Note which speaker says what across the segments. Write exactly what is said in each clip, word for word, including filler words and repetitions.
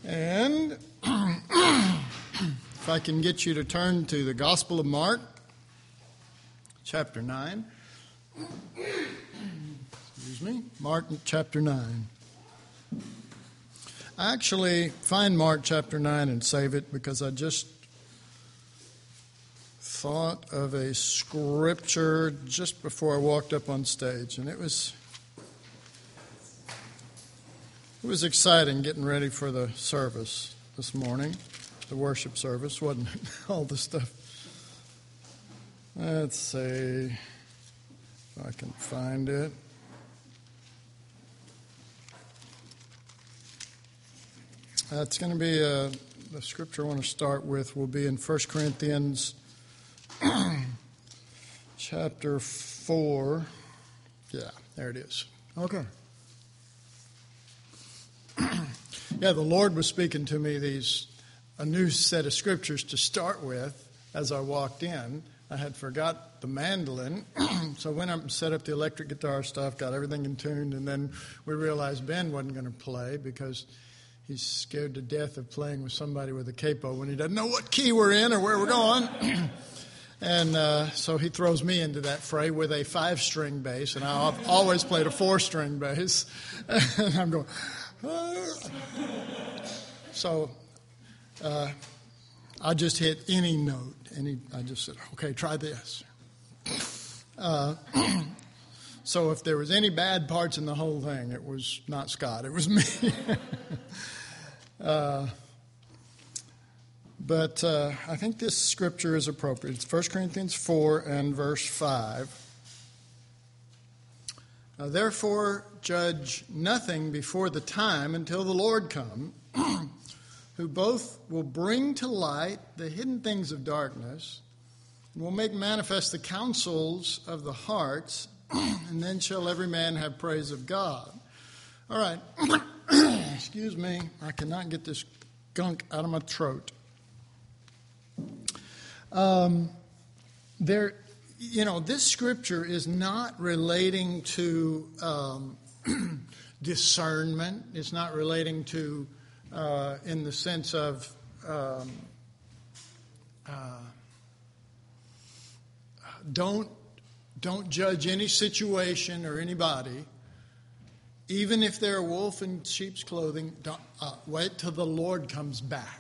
Speaker 1: And if I can get you to turn to the Gospel of Mark, chapter nine. Excuse me, Mark chapter nine. I actually find Mark chapter nine and save it because I just thought of a scripture just before I walked up on stage, and it was it was exciting getting ready for the service this morning, the worship service, wasn't it? All the stuff. Let's see if I can find it. That's going to be uh, the scripture I want to start with will be in First Corinthians chapter four. Yeah, there it is. Okay. Yeah, the Lord was speaking to me these a new set of scriptures to start with as I walked in. I had forgot the mandolin, so I went up and set up the electric guitar stuff, got everything in tune, and then we realized Ben wasn't going to play because he's scared to death of playing with somebody with a capo when he doesn't know what key we're in or where we're going. And uh, so he throws me into that fray with a five-string bass, and I've always played a four-string bass. And I'm going, ah. So uh, I just hit any note, and he, I just said, okay, try this. Uh, so if there was any bad parts in the whole thing, it was not Scott, it was me. uh But uh, I think this scripture is appropriate. It's First Corinthians four and verse five. Uh, Therefore judge nothing before the time until the Lord come, who both will bring to light the hidden things of darkness, and will make manifest the counsels of the hearts, and then shall every man have praise of God. All right. Excuse me. I cannot get this gunk out of my throat. Um, there, you know, this scripture is not relating to um, discernment. It's not relating to, uh, in the sense of, um, uh, don't don't judge any situation or anybody, even if they're a wolf in sheep's clothing. Don't, uh, wait till the Lord comes back.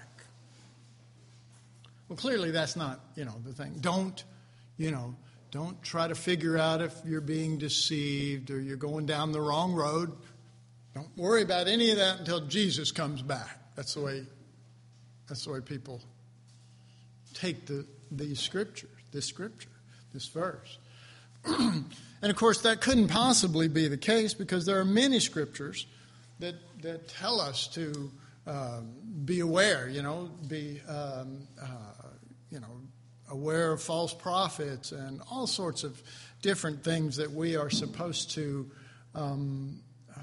Speaker 1: Well, clearly that's not, you know, the thing. Don't, you know, don't try to figure out if you're being deceived or you're going down the wrong road. Don't worry about any of that until Jesus comes back. That's the way, that's the way people take the these scriptures, this scripture, this verse. And of course, that couldn't possibly be the case because there are many scriptures that that tell us to um, be aware, you know, be um, uh, you know, aware of false prophets and all sorts of different things that we are supposed to um, uh,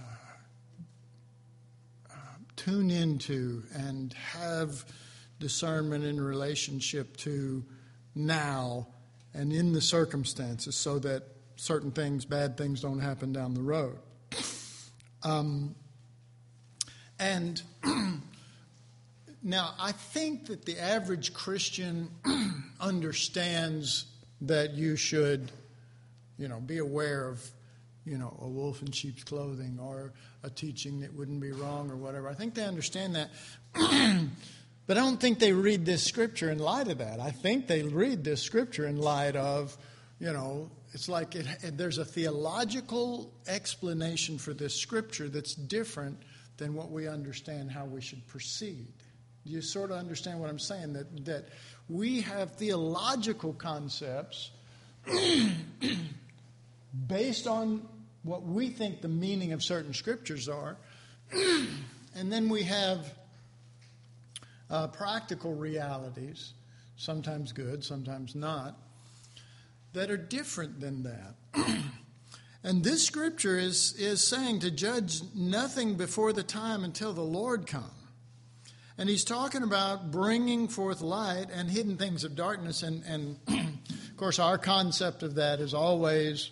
Speaker 1: uh, tune into and have discernment in relationship to now and in the circumstances so that certain things, bad things, don't happen down the road. Um, and now, I think that the average Christian understands that you should, you know, be aware of, you know, a wolf in sheep's clothing or a teaching that wouldn't be wrong or whatever. I think they understand that. But I don't think they read this scripture in light of that. I think they read this scripture in light of, you know, it's like it, it, there's a theological explanation for this scripture that's different than what we understand how we should proceed. You sort of understand what I'm saying, that, that we have theological concepts based on what we think the meaning of certain scriptures are, and then we have uh, practical realities, sometimes good, sometimes not, that are different than that. And this scripture is, is saying to judge nothing before the time until the Lord comes. And he's talking about bringing forth light and hidden things of darkness. And, and of course, our concept of that is always,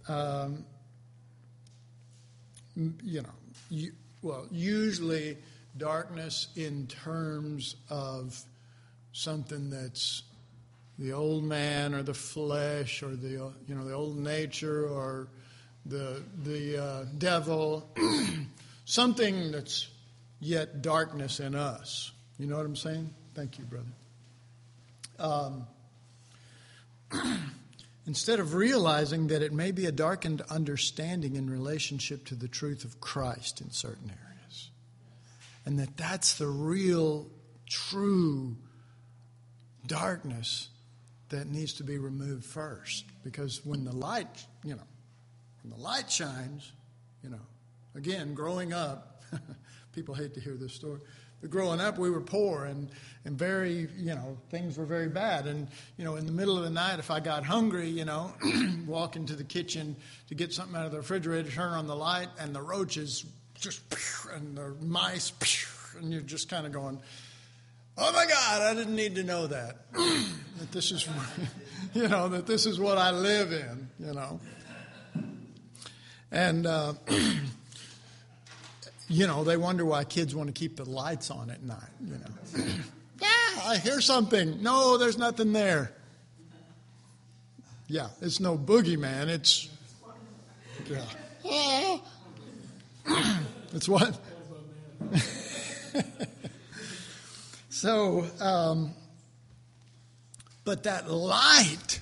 Speaker 1: um, you know, you, well, usually darkness in terms of something that's the old man or the flesh or the you know the old nature or the the uh, devil, something that's yet darkness in us. You know what I'm saying? Thank you, brother. Um, instead of realizing that it may be a darkened understanding in relationship to the truth of Christ in certain areas, and that that's the real, true darkness that needs to be removed first. Because when the light, you know, when the light shines, you know, again, growing up, people hate to hear this story, but growing up we were poor and, and very, you know, things were very bad. And, you know, in the middle of the night, if I got hungry, you know, walk into the kitchen to get something out of the refrigerator, turn on the light, and the roaches just, and the mice, and you're just kind of going, oh my God, I didn't need to know that. That this is, you know, that this is what I live in, you know. And, uh, you know, they wonder why kids want to keep the lights on at night, you know. Yeah, I hear something. No, there's nothing there. Yeah, it's no boogeyman. It's, yeah. It's what? So, um, but that light,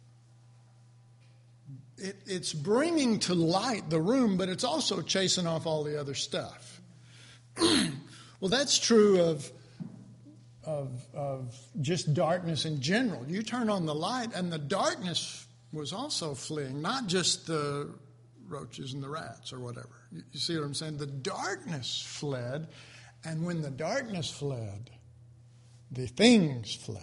Speaker 1: it, it's bringing to light the room, but it's also chasing off all the other stuff. Well, that's true of, of, of just darkness in general. You turn on the light, and the darkness was also fleeing, not just the roaches and the rats or whatever. You, you see what I'm saying? The darkness fled, and when the darkness fled, the things fled.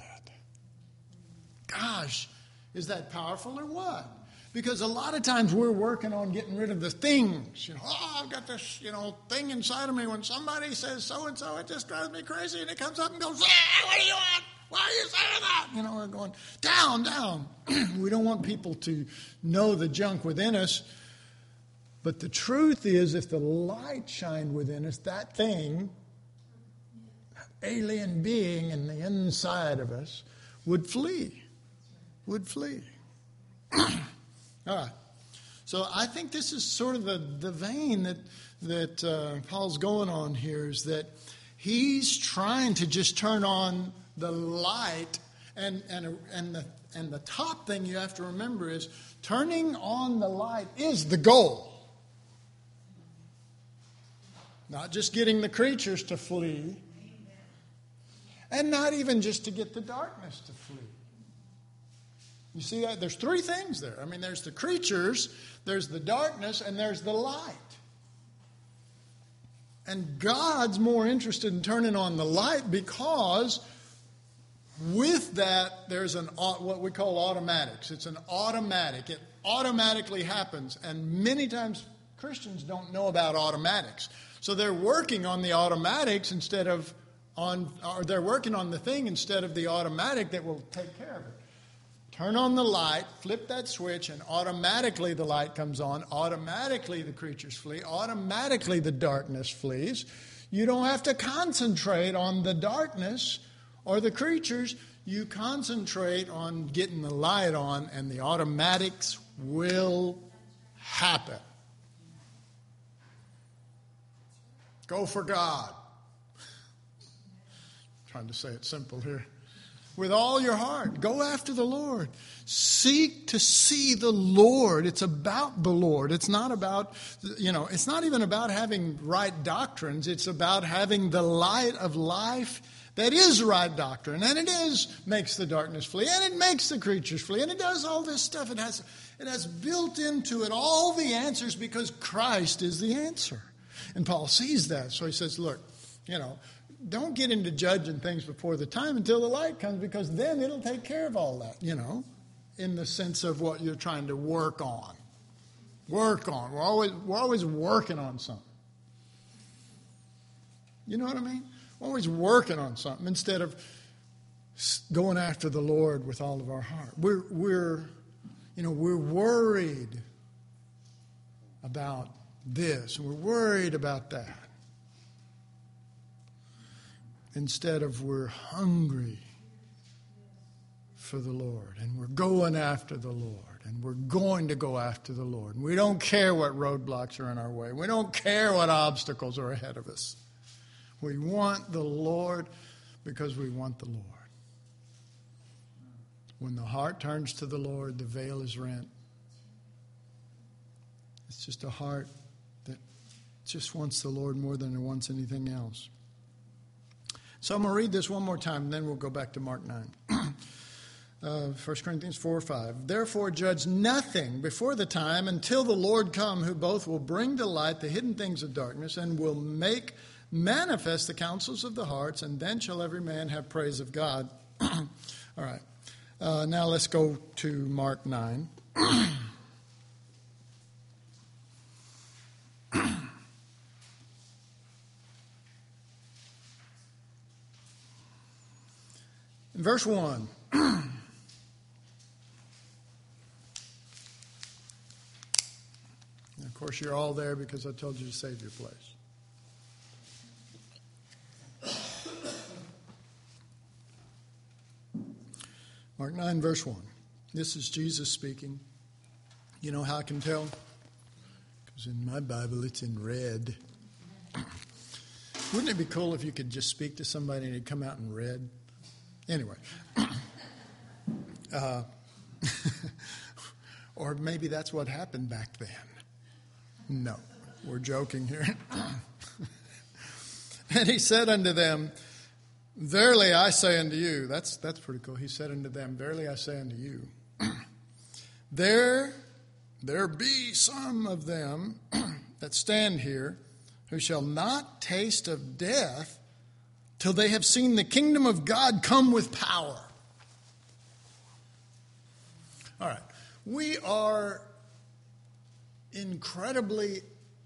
Speaker 1: Gosh, is that powerful or what? Because a lot of times we're working on getting rid of the things. You know, oh, I've got this, you know, thing inside of me. When somebody says so-and-so, it just drives me crazy. And it comes up and goes, ah, what do you want? Why are you saying that? You know, we're going, down, down. We don't want people to know the junk within us. But the truth is, if the light shined within us, that thing, alien being in the inside of us, would flee, would flee. All right. So I think this is sort of the, the vein that, that uh, Paul's going on here, is that he's trying to just turn on the light, and, and, and, the, and the top thing you have to remember is turning on the light is the goal. Not just getting the creatures to flee, and not even just to get the darkness to flee. You see, there's three things there. I mean, there's the creatures, there's the darkness, and there's the light. And God's more interested in turning on the light because with that, there's an what we call automatics. It's an automatic. It automatically happens. And many times Christians don't know about automatics. So they're working on the automatics instead of on, or they're working on the thing instead of the automatic that will take care of it. Turn on the light, flip that switch, and automatically the light comes on. Automatically the creatures flee. Automatically the darkness flees. You don't have to concentrate on the darkness or the creatures. You concentrate on getting the light on, and the automatics will happen. Go for God. Trying to say it simple here. With all your heart, go after the Lord. Seek to see the Lord. It's about the Lord. It's not about, you know, it's not even about having right doctrines. It's about having the light of life that is right doctrine. And it is, makes the darkness flee. And it makes the creatures flee. And it does all this stuff. It has, it has built into it all the answers because Christ is the answer. And Paul sees that. So he says, look, you know, don't get into judging things before the time until the light comes, because then it'll take care of all that, you know, in the sense of what you're trying to work on. Work on. We're always, we're always working on something. You know what I mean? We're always working on something instead of going after the Lord with all of our heart. We're, we're, you know, we're worried about this, and we're worried about that. instead of we're hungry for the Lord, and we're going after the Lord, and we're going to go after the Lord. And we don't care what roadblocks are in our way. We don't care what obstacles are ahead of us. We want the Lord because we want the Lord. When the heart turns to the Lord, the veil is rent. It's just a heart that just wants the Lord more than it wants anything else. So I'm going to read this one more time, and then we'll go back to Mark nine. Uh, First Corinthians four five. Therefore judge nothing before the time until the Lord come, who both will bring to light the hidden things of darkness and will make manifest the counsels of the hearts, and then shall every man have praise of God. All right. Uh, now let's go to Mark nine. In verse one. Of course, you're all there because I told you to save your place. Mark nine, verse one. This is Jesus speaking. You know how I can tell? Because in my Bible, it's in red. Wouldn't it be cool if you could just speak to somebody and it'd come out in red? Anyway. Uh, or maybe that's what happened back then. No, we're joking here. And he said unto them, verily I say unto you, that's that's pretty cool. He said unto them, verily I say unto you, there, there be some of them that stand here who shall not taste of death till they have seen the kingdom of God come with power. All right, we are incredibly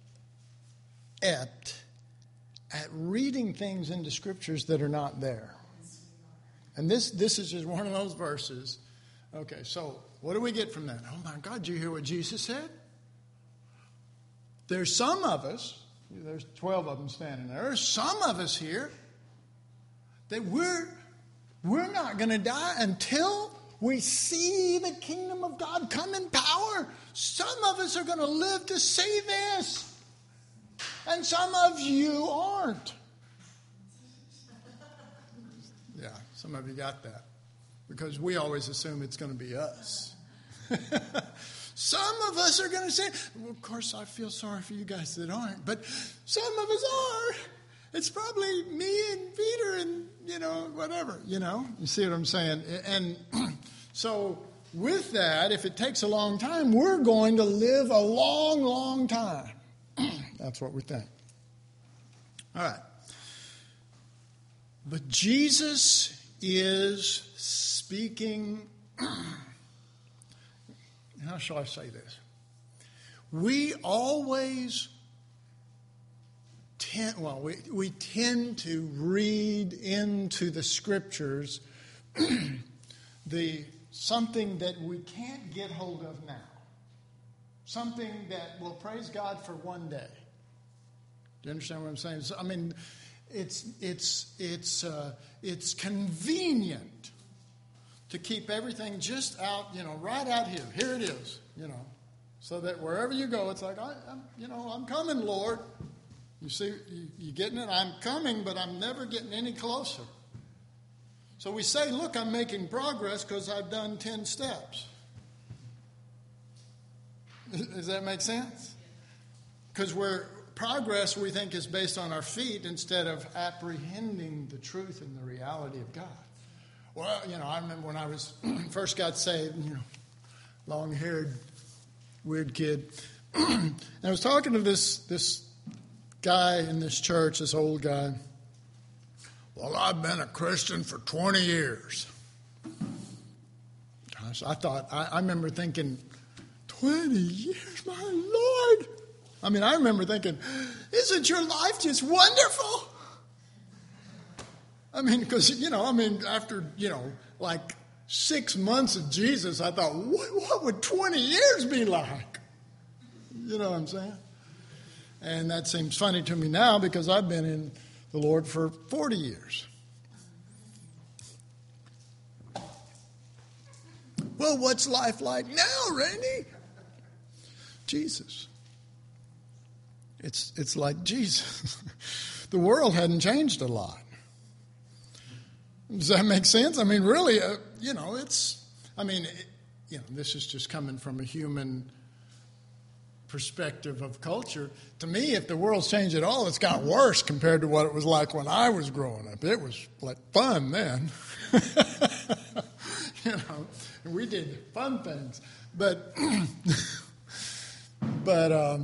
Speaker 1: apt at reading things into scriptures that are not there. And this this is just one of those verses. Okay, so what do we get from that? Oh my God, did you hear what Jesus said? There's some of us, there's twelve of them standing there, there's some of us here that we're we're not going to die until we see the kingdom of God come in power. Some of us are going to live to see this. And some of you aren't. Yeah, some of you got that. Because we always assume it's going to be us. Some of us are going to say, well, of course, I feel sorry for you guys that aren't. But some of us are. It's probably me and Peter and, you know, whatever, you know. You see what I'm saying? And so with that, if it takes a long time, we're going to live a long, long time. That's what we think. All right. But Jesus is speaking. How shall I say this? We always tend, well, we, we tend to read into the scriptures the something that we can't get hold of now. Something that will praise God for one day. Do you understand what I'm saying? So, I mean, it's it's it's uh, it's convenient to keep everything just out, you know, right out here. Here it is, you know, so that wherever you go, it's like, I, I'm, you know, I'm coming, Lord. You see, you, you getting it? I'm coming, but I'm never getting any closer. So we say, look, I'm making progress because I've done ten steps. Does that make sense? Because we're progress we think is based on our feet instead of apprehending the truth and the reality of God. Well, you know, I remember when I was first got saved, you know, long-haired, weird kid. And I was talking to this this guy in this church, this old guy. Well, I've been a Christian for twenty years. Gosh, I thought, I, I remember thinking, twenty years, my Lord. I mean, I remember thinking, isn't your life just wonderful? I mean, because, you know, I mean, after, you know, like six months of Jesus, I thought, what, what would twenty years be like? You know what I'm saying? And that seems funny to me now because I've been in the Lord for forty years. Well, what's life like now, Randy? Jesus. It's, it's like Jesus. The world hadn't changed a lot. Does that make sense? I mean, really, uh, you know, it's, I mean, it, you know, this is just coming from a human perspective of culture. To me, if the world's changed at all, it's got worse compared to what it was like when I was growing up. It was like fun then. You know, and we did fun things. But, but um,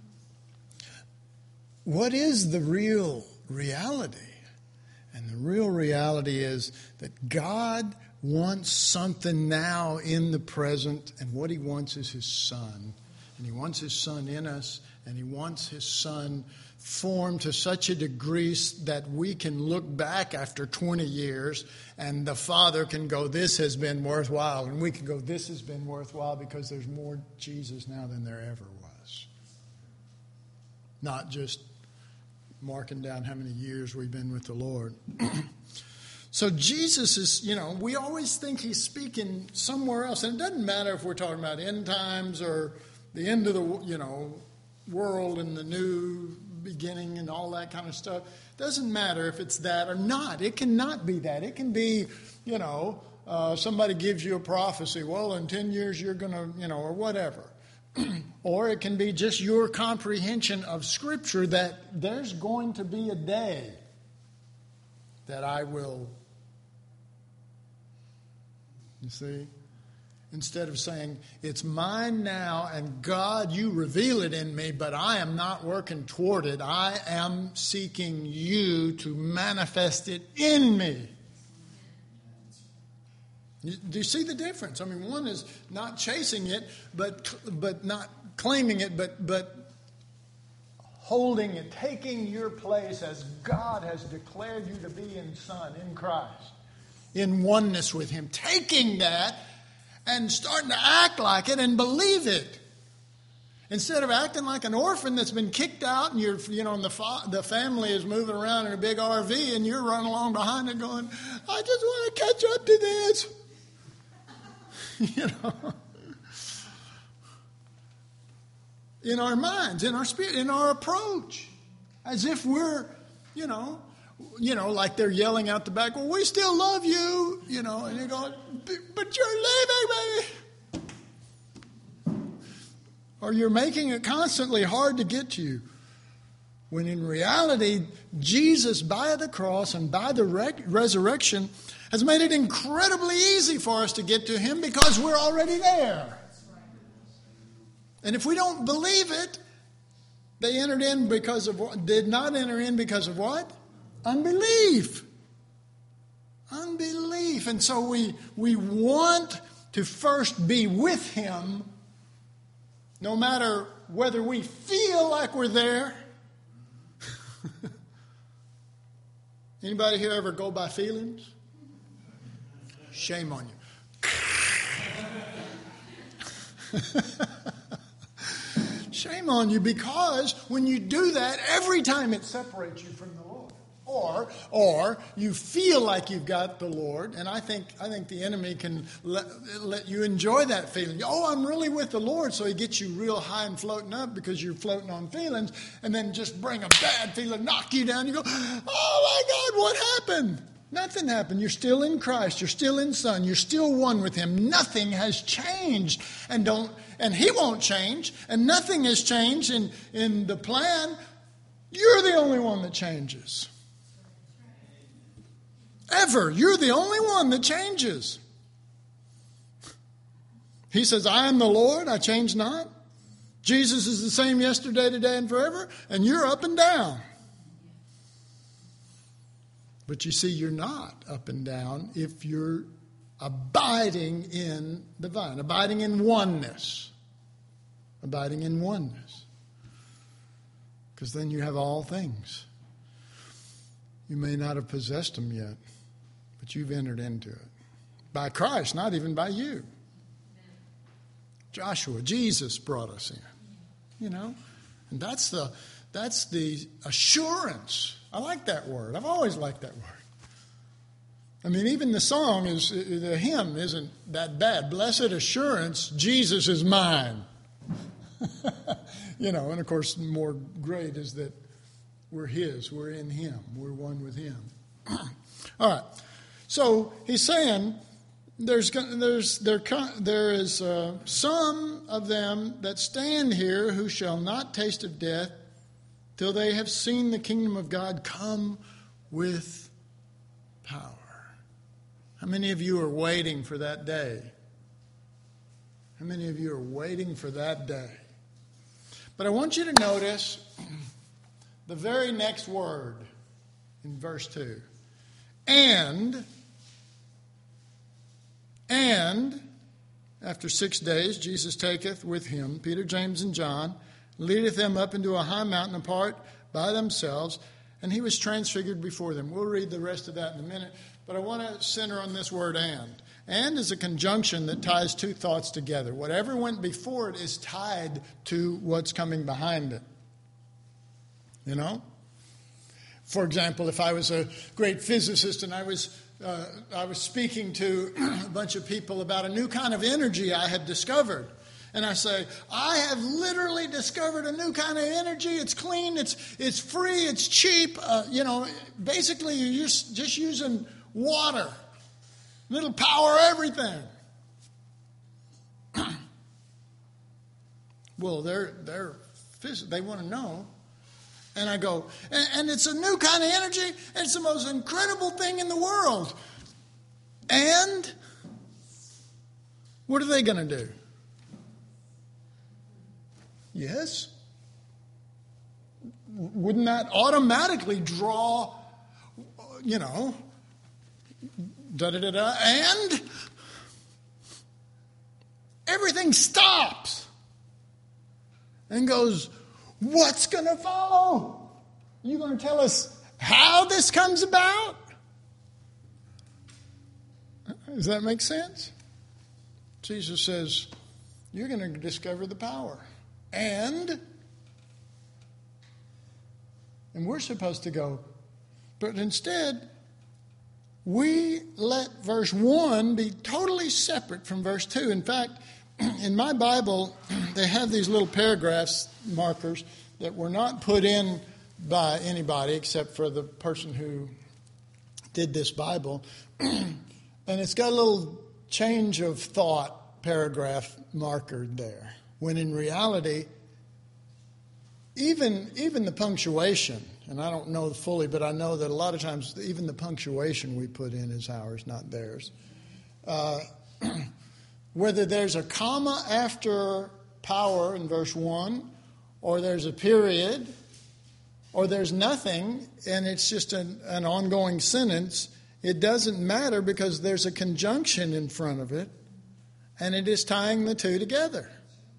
Speaker 1: what is the real reality? And the real reality is that God wants something now in the present, and what he wants is his Son. And he wants his Son in us, and he wants his Son formed to such a degree that we can look back after twenty years and the Father can go, this has been worthwhile. And we can go, this has been worthwhile because there's more Jesus now than there ever was. Not just marking down how many years we've been with the Lord. So Jesus is, you know, we always think he's speaking somewhere else. And it doesn't matter if we're talking about end times or the end of the, you know, world and the new beginning and all that kind of stuff. It doesn't matter if it's that or not. It cannot be that. It can be, you know, uh, somebody gives you a prophecy. Well, in ten years you're going to, you know, or whatever. Or it can be just your comprehension of Scripture that there's going to be a day that I will, you see, instead of saying, it's mine now and God, you reveal it in me, but I am not working toward it. I am seeking you to manifest it in me. Do you see the difference? I mean, one is not chasing it, but but not claiming it, but but holding it, taking your place as God has declared you to be in Son, in Christ, in oneness with him. Taking that and starting to act like it and believe it. Instead of acting like an orphan that's been kicked out and you're, you know, and the, fa- the family is moving around in a big R V and you're running along behind it going, I just want to catch up to this. You know, in our minds, in our spirit, in our approach, as if we're, you know, you know, like they're yelling out the back, well, we still love you, you know, and you're going, but you're leaving, baby. Or you're making it constantly hard to get to you. When in reality, Jesus, by the cross and by the re- resurrection, has made it incredibly easy for us to get to him because we're already there. And if we don't believe it, they entered in because of what? Did not enter in because of what? Unbelief. Unbelief. And so we, we want to first be with him, no matter whether we feel like we're there. Anybody here ever go by feelings? Shame on you. Shame on you, because when you do that, every time it separates you from the Lord. Or, or you feel like you've got the Lord, and I think I think the enemy can let, let you enjoy that feeling. Oh, I'm really with the Lord, so he gets you real high and floating up because you're floating on feelings, and then just bring a bad feeling, knock you down. You go, oh my God, what happened? Nothing happened. You're still in Christ. You're still in Son. You're still one with him. Nothing has changed, and don't and he won't change, and nothing has changed in, in the plan. You're the only one that changes. Ever. You're the only one that changes. He says, I am the Lord, I change not. Jesus is the same yesterday, today, and forever, and you're up and down. But you see, you're not up and down if you're abiding in the vine, abiding in oneness. Abiding in oneness. Because then you have all things. You may not have possessed them yet, but you've entered into it. By Christ, not even by you. Joshua, Jesus brought us in. You know? And that's the that's the assurance. I like that word. I've always liked that word. I mean, even the song, is the hymn isn't that bad. Blessed assurance, Jesus is mine. You know, and of course, more great is that we're his, we're in him, we're one with him. All right. So he's saying there's there's there there is uh, some of them that stand here who shall not taste of death till they have seen the kingdom of God come with power. How many of you are waiting for that day? How many of you are waiting for that day? But I want you to notice the very next word in verse two. And, and, after six days, Jesus taketh with him Peter, James, and John, leadeth them up into a high mountain apart by themselves, and he was transfigured before them. We'll read the rest of that in a minute, but I want to center on this word and. And is a conjunction that ties two thoughts together. Whatever went before it is tied to what's coming behind it. You know? For example, if I was a great physicist and I was uh, I was speaking to a bunch of people about a new kind of energy I had discovered, and I say, I have literally discovered a new kind of energy. It's clean, it's it's free, it's cheap. Uh, you know, basically you're just, just using water. It'll power everything. Well, they're they're they want to know. And I go, and, and it's a new kind of energy. And it's the most incredible thing in the world. And what are they going to do? Yes? Wouldn't that automatically draw, you know, da-da-da-da, and everything stops and goes, what's going to follow? You going to tell us how this comes about? Does that make sense? Jesus says, you're going to discover the power. And, and we're supposed to go, but instead, we let verse one be totally separate from verse two. In fact, in my Bible, they have these little paragraphs, markers, that were not put in by anybody except for the person who did this Bible. And it's got a little change of thought paragraph marker there. When in reality, even, even the punctuation, and I don't know fully, but I know that a lot of times even the punctuation we put in is ours, not theirs. Uh, whether there's a comma after power in verse one, or there's a period, or there's nothing, and it's just an, an ongoing sentence, it doesn't matter because there's a conjunction in front of it, and it is tying the two together.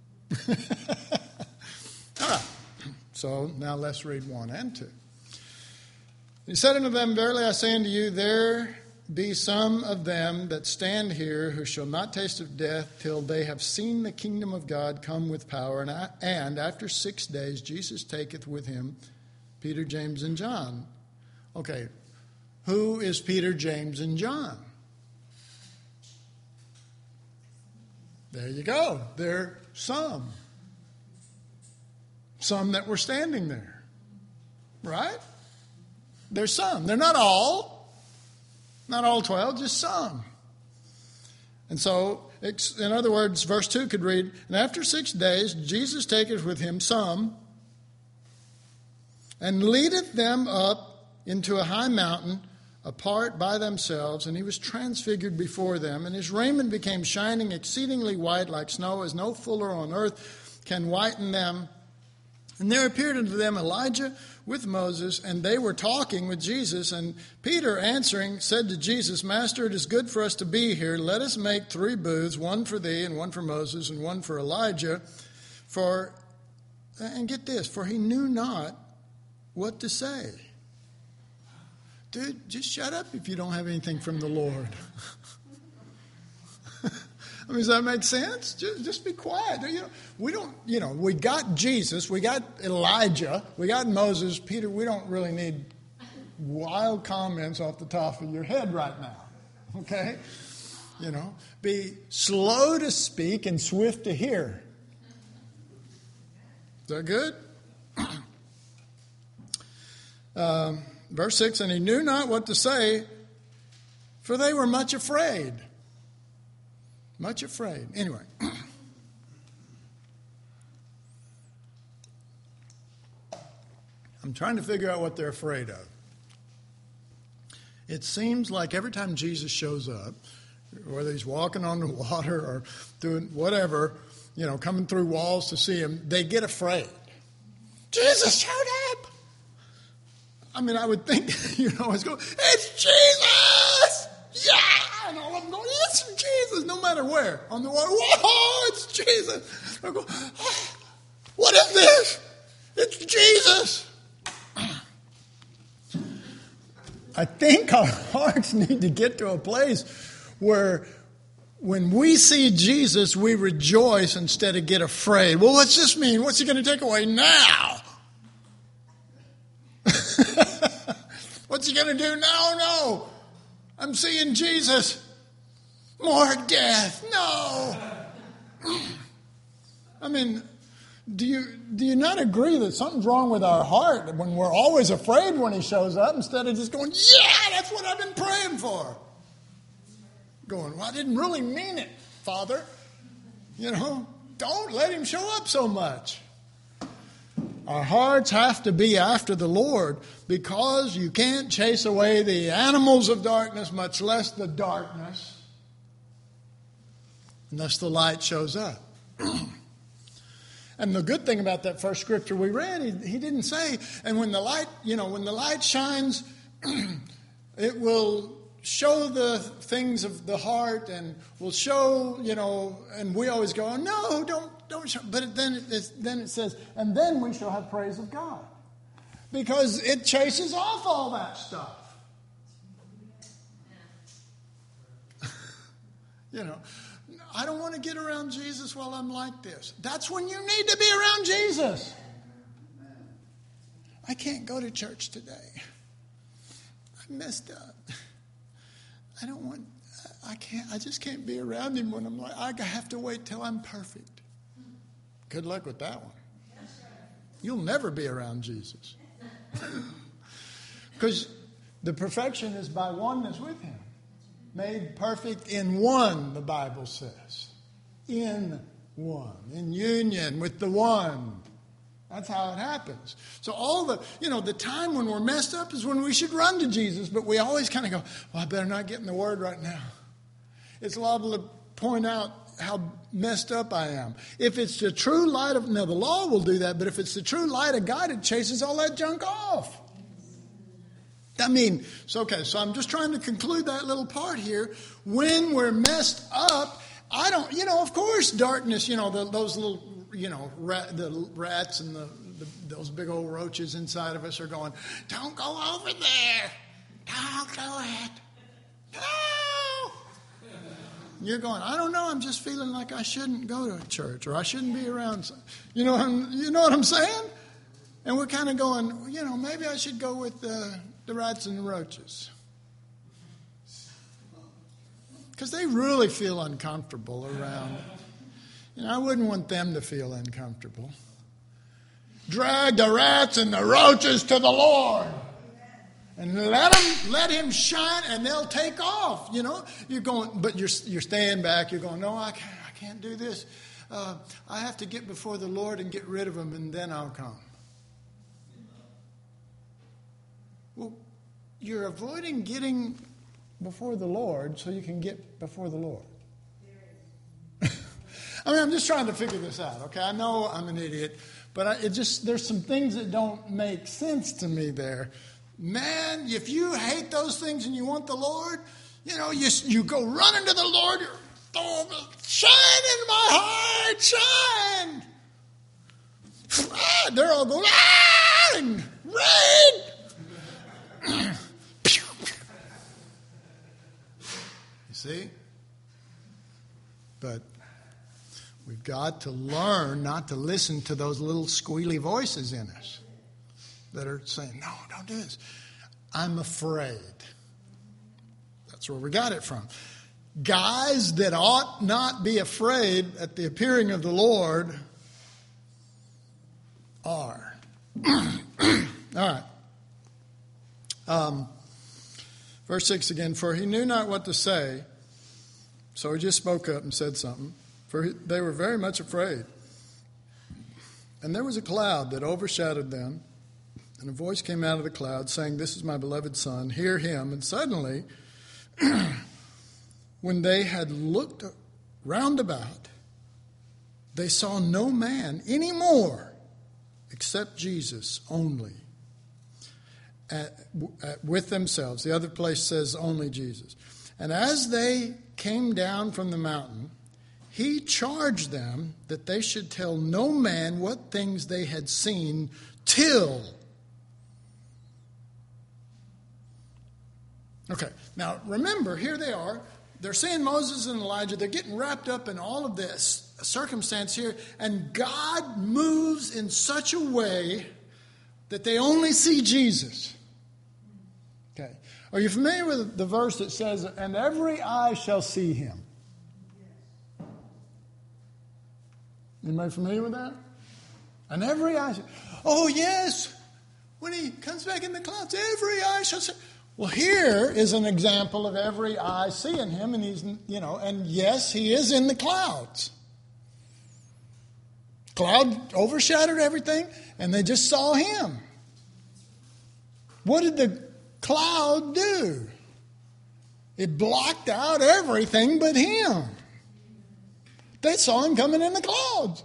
Speaker 1: All right. So now let's read one and two. He said unto them, verily I say unto you, there be some of them that stand here who shall not taste of death till they have seen the kingdom of God come with power. And, I, and after six days Jesus taketh with him Peter, James, and John. Okay, who is Peter, James, and John? There you go. They're some. Some that were standing there. Right? There's some. They're not all. Not all twelve, just some. And so, in other words, verse two could read, and after six days, Jesus taketh with him some, and leadeth them up into a high mountain, apart by themselves, and he was transfigured before them, and his raiment became shining exceedingly white like snow, as no fuller on earth can whiten them. And there appeared unto them Elijah with Moses, and they were talking with Jesus. And Peter answering said to Jesus, Master, it is good for us to be here. Let us make three booths, one for thee, and one for Moses, and one for Elijah. For, and get this, for he knew not what to say. Dude, just shut up if you don't have anything from the Lord. I mean, does that make sense? Just, just be quiet. You know, we don't, you know, we got Jesus, we got Elijah, we got Moses. Peter, we don't really need wild comments off the top of your head right now. Okay? You know, be slow to speak and swift to hear. Is that good? um, verse six, and he knew not what to say, for they were much afraid. Much afraid. Anyway. I'm trying to figure out what they're afraid of. It seems like every time Jesus shows up, whether he's walking on the water or doing whatever, you know, coming through walls to see him, they get afraid. Jesus showed up. I mean, I would think, you know, it's going, it's Jesus! Yeah! And all of them going, it's Jesus, no matter where. On the water, whoa, it's Jesus. I go, oh, what is this? It's Jesus. I think our hearts need to get to a place where when we see Jesus, we rejoice instead of get afraid. Well, what's this mean? What's he going to take away now? What's he going to do now? No. I'm seeing Jesus. More death. No. I mean, do you do you not agree that something's wrong with our heart when we're always afraid when he shows up instead of just going, yeah, that's what I've been praying for? Going, well, I didn't really mean it, Father. You know, don't let him show up so much. Our hearts have to be after the Lord because you can't chase away the animals of darkness, much less the darkness, unless the light shows up. And the good thing about that first scripture we read, he, he didn't say, and when the light, you know, when the light shines, it will show the things of the heart and will show, you know, and we always go, oh, no, don't, don't show. But then it, then it says, and then we shall have praise of God. Because it chases off all that stuff. You know, I don't want to get around Jesus while I'm like this. That's when you need to be around Jesus. I can't go to church today. I messed up. I don't want, I can't, I just can't be around him when I'm like, I have to wait till I'm perfect. Good luck with that one. You'll never be around Jesus. Because the perfection is by oneness with him. Made perfect in one, the Bible says. In one. In union with the one. That's how it happens. So all the, you know, the time when we're messed up is when we should run to Jesus, but we always kind of go, well, I better not get in the Word right now. It's liable to point out how messed up I am. If it's the true light of, now the law will do that, but if it's the true light of God, it chases all that junk off. I mean, so okay, so I'm just trying to conclude that little part here. When we're messed up, I don't, you know, of course, darkness, you know, the, those little, you know, rat, the rats and the, the those big old roaches inside of us are going, don't go over there. Don't do it. No. You're going, I don't know, I'm just feeling like I shouldn't go to a church or I shouldn't be around. You know, I'm, you know what I'm saying? And we're kind of going, you know, maybe I should go with the, the rats and the roaches. Because they really feel uncomfortable around. You know, I wouldn't want them to feel uncomfortable. Drag the rats and the roaches to the Lord. And let them, let him shine and they'll take off. You know, you're going, but you're, you're staying back. You're going, no, I can't, I can't do this. Uh, I have to get before the Lord and get rid of them and then I'll come. Well, you're avoiding getting before the Lord so you can get before the Lord. I mean, I'm just trying to figure this out, okay? I know I'm an idiot, but I, it just there's some things that don't make sense to me there. Man, if you hate those things and you want the Lord, you know, you you go running to the Lord, you're, oh, shine in my heart, shine. Ah, they're all going, ah, and rain. You see? But we've got to learn not to listen to those little squealy voices in us that are saying, no, don't do this. I'm afraid. That's where we got it from. Guys that ought not be afraid at the appearing of the Lord are. All right. Um, verse six again. For he knew not what to say, so he just spoke up and said something. For he, they were very much afraid. And there was a cloud that overshadowed them, and a voice came out of the cloud saying, "This is my beloved Son, hear him." And suddenly, when they had looked round about, they saw no man anymore except Jesus only at, at, with themselves. The other place says only Jesus. And as they came down from the mountain, he charged them that they should tell no man what things they had seen till. Okay, now remember, here they are. They're seeing Moses and Elijah. They're getting wrapped up in all of this circumstance here. And God moves in such a way that they only see Jesus. Okay. Are you familiar with the verse that says, "And every eye shall see him"? Anybody familiar with that? And every eye shall... Oh, yes. When he comes back in the clouds, every eye shall see. Well, here is an example of every eye seeing him, and he's, you know, and yes, he is in the clouds. Cloud overshadowed everything, and they just saw him. What did the cloud do? It blocked out everything but him. They saw him coming in the clouds.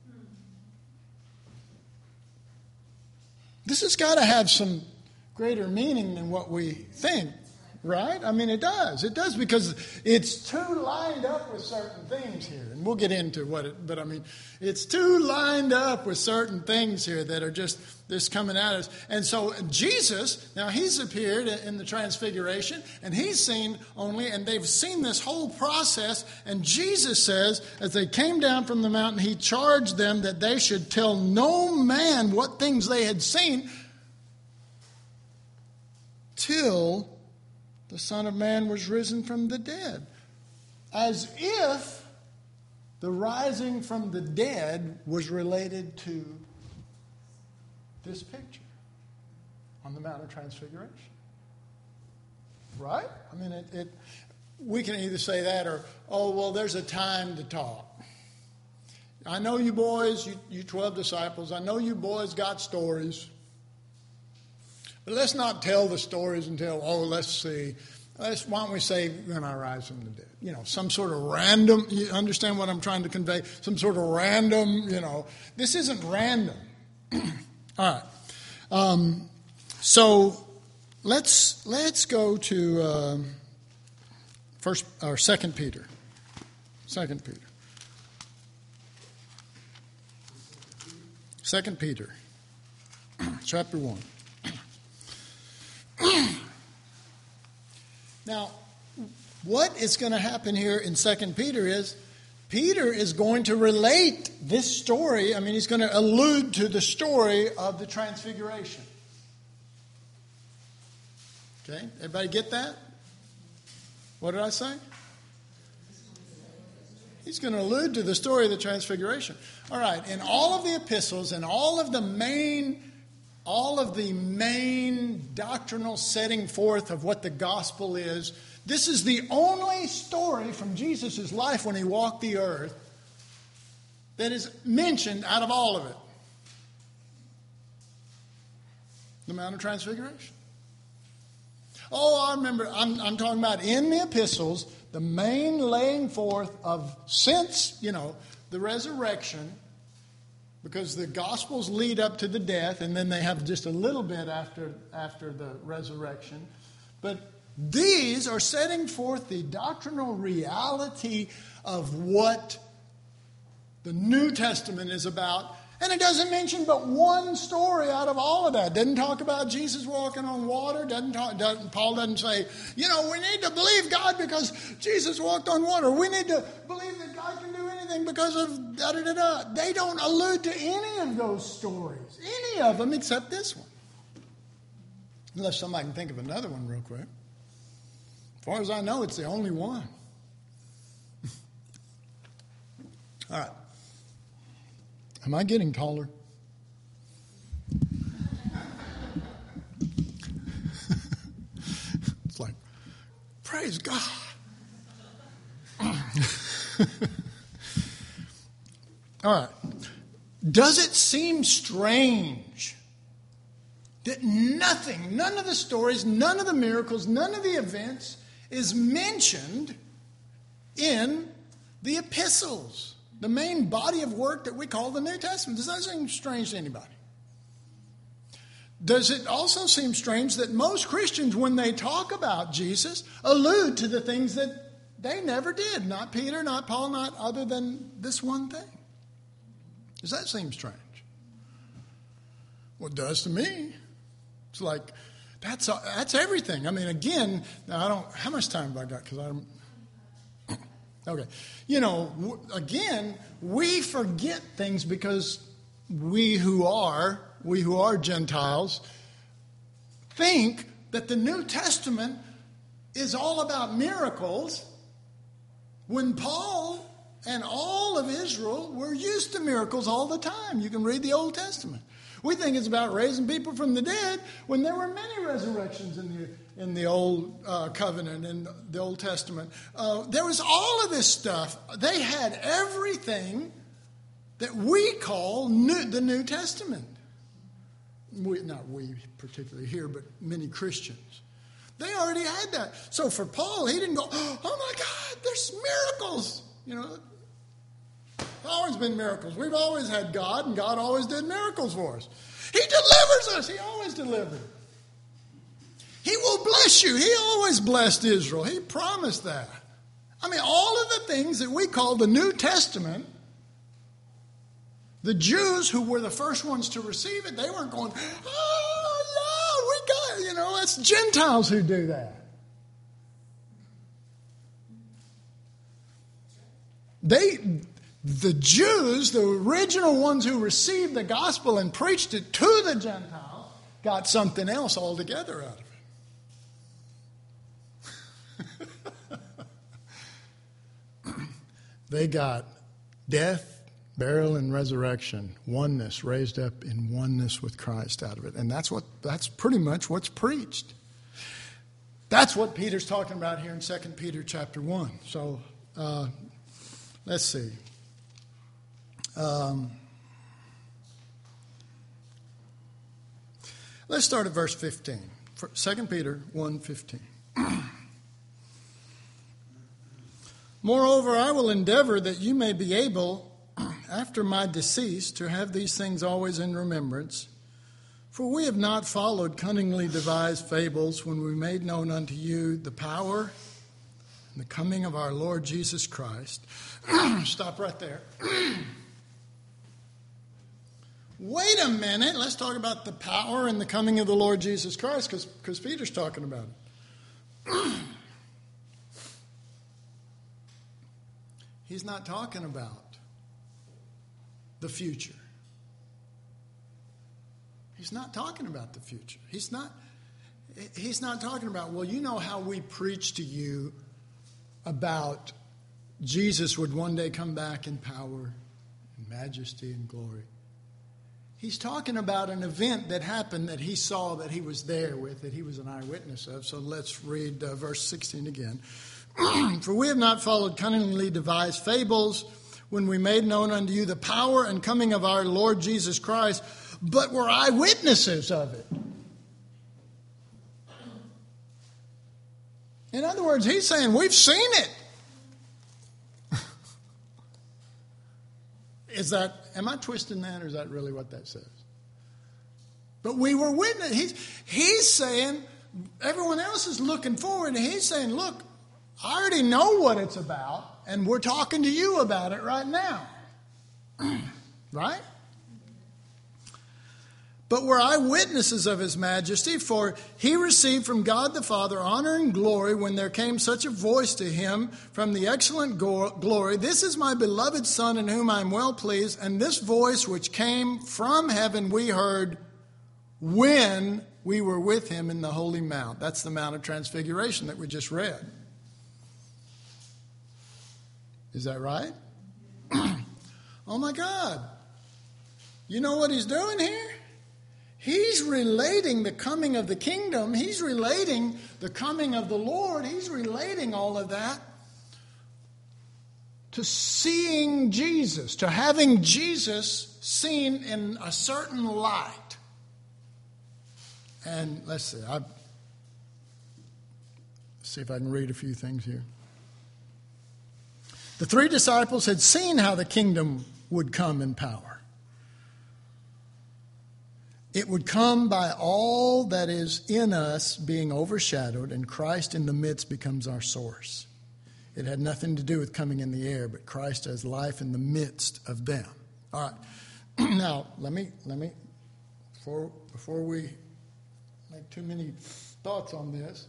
Speaker 1: This has got to have some greater meaning than what we think, right? I mean, it does. It does, because it's too lined up with certain things here. And we'll get into what it, but I mean, it's too lined up with certain things here that are just, just coming at us. And so Jesus, now he's appeared in the transfiguration, and he's seen only, and they've seen this whole process. And Jesus says, as they came down from the mountain, he charged them that they should tell no man what things they had seen till the Son of Man was risen from the dead. As if the rising from the dead was related to this picture on the Mount of Transfiguration. Right? I mean, it, it, we can either say that or, oh, well, there's a time to talk. I know you boys, you, you twelve disciples, I know you boys got stories. But let's not tell the stories until, oh, let's see. Let's, why don't we say when I rise from the dead? You know, some sort of random, you understand what I'm trying to convey? Some sort of random, you know. This isn't random. All right. Um, so let's let's go to uh, first or Second Peter. Second Peter. Second Peter, chapter one. Now, what is going to happen here in Second Peter is Peter is going to relate this story. I mean, he's going to allude to the story of the Transfiguration. Okay, everybody get that? What did I say? He's going to allude to the story of the Transfiguration. All right, in all of the epistles and all of the main All of the main doctrinal setting forth of what the gospel is, this is the only story from Jesus' life when he walked the earth that is mentioned out of all of it. The Mount of Transfiguration. Oh, I remember, I'm, I'm talking about in the epistles, the main laying forth of, since, you know, the resurrection, because the Gospels lead up to the death, and then they have just a little bit after, after the resurrection. But these are setting forth the doctrinal reality of what the New Testament is about. And it doesn't mention but one story out of all of that. Doesn't talk about Jesus walking on water. Doesn't, talk, doesn't Paul doesn't say, you know, we need to believe God because Jesus walked on water. We need to believe that God can do anything because of da da da da. They don't allude to any of those stories, any of them except this one. Unless somebody can think of another one real quick. As far as I know, it's the only one. All right. Am I getting taller? It's like, praise God. All right. Does it seem strange that nothing, none of the stories, none of the miracles, none of the events is mentioned in the epistles, the main body of work that we call the New Testament? Does that seem strange to anybody? Does it also seem strange that most Christians, when they talk about Jesus, allude to the things that they never did? Not Peter, not Paul, not other than this one thing. Does that seem strange? Well, it does to me. It's like, that's that's everything. I mean, again, I don't, how much time have I got? Because I'm, okay. You know, again, we forget things because we who are, we who are Gentiles, think that the New Testament is all about miracles, when Paul and all of Israel were used to miracles all the time. You can read the Old Testament. We think it's about raising people from the dead when there were many resurrections in the in the Old uh, Covenant and the Old Testament. Uh, there was all of this stuff. They had everything that we call new, the New Testament. We, not we particularly here, but many Christians. They already had that. So for Paul, he didn't go, oh my God, there's miracles. You know, always been miracles. We've always had God, and God always did miracles for us. He delivers us. He always delivered. He will bless you. He always blessed Israel. He promised that. I mean, all of the things that we call the New Testament, the Jews who were the first ones to receive it, they weren't going, oh, no, we got it. You know, it's Gentiles who do that. They... The Jews, the original ones who received the gospel and preached it to the Gentiles, got something else altogether out of it. They got death, burial, and resurrection, oneness, raised up in oneness with Christ out of it. And that's what that's pretty much what's preached. That's what Peter's talking about here in Second Peter chapter one. So uh, let's see. Um, let's start at verse fifteen. Second Peter one fifteen. Moreover, I will endeavor that you may be able, after my decease, to have these things always in remembrance. For we have not followed cunningly devised fables when we made known unto you the power and the coming of our Lord Jesus Christ. Stop right there. Wait a minute, let's talk about the power and the coming of the Lord Jesus Christ, because because Peter's talking about it. He's not talking about the future. He's not talking about the future. He's not, he's not talking about, well, you know how we preach to you about Jesus would one day come back in power and majesty and glory. He's talking about an event that happened that he saw, that he was there with, that he was an eyewitness of. So let's read uh, verse sixteen again. For we have not followed cunningly devised fables when we made known unto you the power and coming of our Lord Jesus Christ, but were eyewitnesses of it. In other words, he's saying, we've seen it. Is that, am I twisting that, or is that really what that says? But we were witness. He's, he's saying, everyone else is looking forward, and he's saying, look, I already know what it's about, and we're talking to you about it right now. Right? But we're eyewitnesses of his majesty, for he received from God the Father honor and glory when there came such a voice to him from the excellent glory, this is my beloved Son in whom I am well pleased. And this voice which came from heaven we heard when we were with him in the Holy Mount. That's the Mount of Transfiguration that we just read. Is that right? Oh my God. You know what he's doing here? He's relating the coming of the kingdom. He's relating the coming of the Lord. He's relating all of that to seeing Jesus, to having Jesus seen in a certain light. And let's see, I see if I can read a few things here. The three disciples had seen how the kingdom would come in power. It would come by all that is in us being overshadowed, and Christ in the midst becomes our source. It had nothing to do with coming in the air, but Christ as life in the midst of them. All right. Now, let me, let me, before, before we make too many thoughts on this,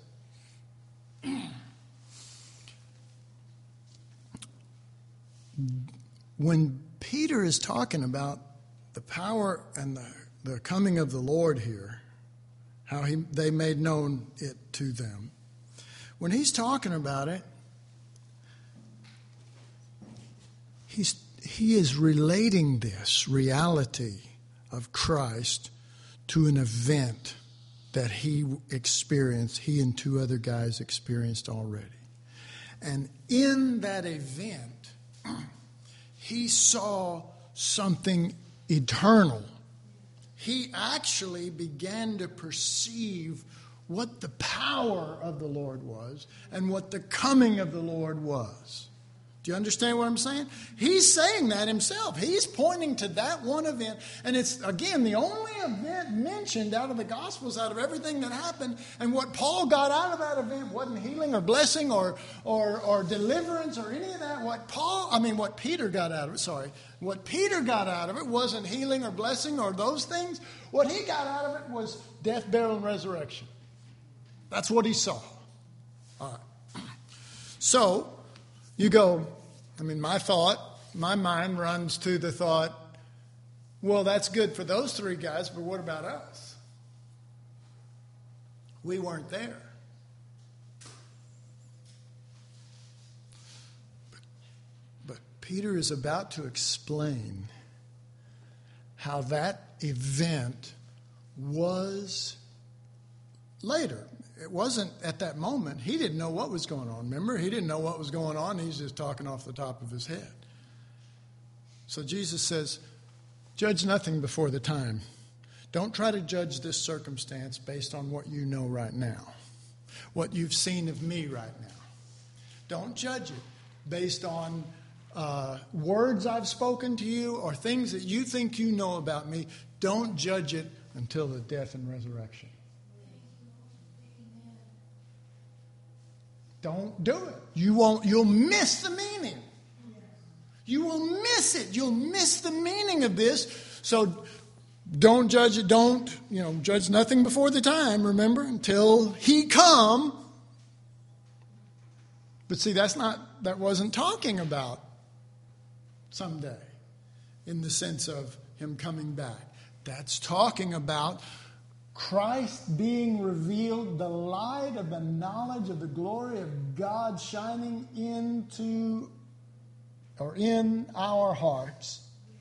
Speaker 1: when Peter is talking about the power and the, the coming of the Lord here, how he, they made known it to them, when he's talking about it, he's, he is relating this reality of Christ to an event that he experienced, he and two other guys experienced already. And in that event, he saw something eternal. He actually began to perceive what the power of the Lord was and what the coming of the Lord was. Do you understand what I'm saying? He's saying that himself. He's pointing to that one event. And it's, again, the only event mentioned out of the Gospels, out of everything that happened. And what Paul got out of that event wasn't healing or blessing or, or, or deliverance or any of that. What Paul, I mean, what Peter got out of it, sorry. What Peter got out of it wasn't healing or blessing or those things. What he got out of it was death, burial, and resurrection. That's what he saw. All right. So, you go, I mean, my thought, my mind runs to the thought, well, that's good for those three guys, but what about us? We weren't there. But, but Peter is about to explain how that event was later. It wasn't at that moment. He didn't know what was going on. Remember? He didn't know what was going on. He's just talking off the top of his head. So Jesus says, judge nothing before the time. Don't try to judge this circumstance based on what you know right now, what you've seen of me right now. Don't judge it based on uh, words I've spoken to you or things that you think you know about me. Don't judge it until the death and resurrection. Don't do it. You won't, you'll miss the meaning. You will miss it. You'll miss the meaning of this. So don't judge it. Don't, you know, judge nothing before the time, remember, until he come. But see, that's not, that wasn't talking about someday in the sense of him coming back. That's talking about Christ being revealed, the light of the knowledge of the glory of God shining into or in our hearts,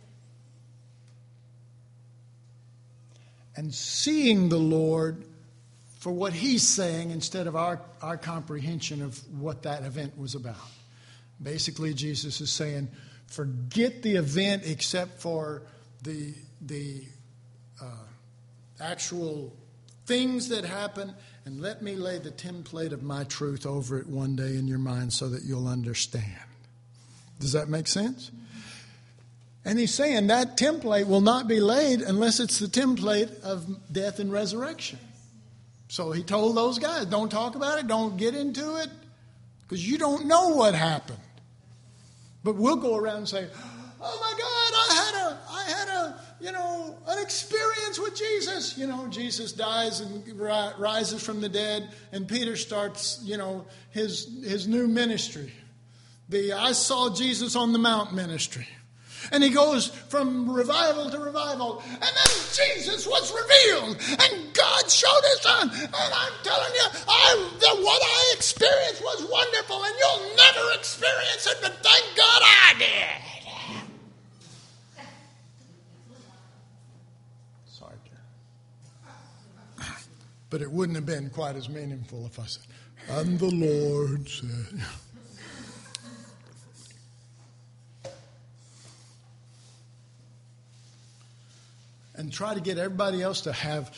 Speaker 1: and seeing the Lord for what he's saying instead of our, our comprehension of what that event was about. Basically, Jesus is saying, forget the event except for the the uh, actual things that happen, and let me lay the template of my truth over it one day in your mind so that you'll understand. Does that make sense? And he's saying that template will not be laid unless it's the template of death and resurrection. So he told those guys, don't talk about it, don't get into it, because you don't know what happened. But we'll go around and say, oh my God, I had a, I had a, you know, an experience with Jesus. You know, Jesus dies and ri- rises from the dead, and Peter starts, you know, his his new ministry. The I saw Jesus on the Mount ministry. And he goes from revival to revival. And then Jesus was revealed. And God showed his son. And I'm telling you, I, the, what I experienced was wonderful. And you'll never experience it, but thank God I did. Sorry, Karen. But it wouldn't have been quite as meaningful if I said, and the Lord said... And try to get everybody else to have